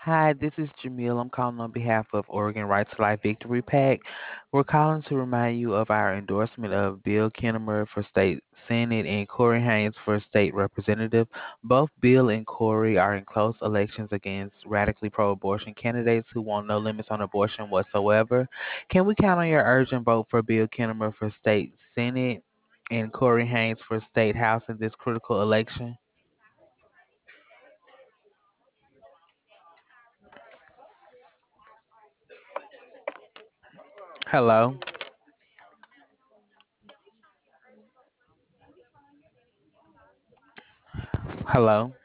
Hi, this is Jamil. I'm calling on behalf of Oregon Right to Life Victory PAC. We're calling to remind you of our endorsement of Bill Kinnemer for state senate and Corey Haynes for state representative. Both Bill and Corey are in close elections against radically pro-abortion candidates who want no limits on abortion whatsoever. Can we count on your urgent vote for Bill Kinnemer for state senate and Corey Haynes for state house in this critical election? Hello? Hello?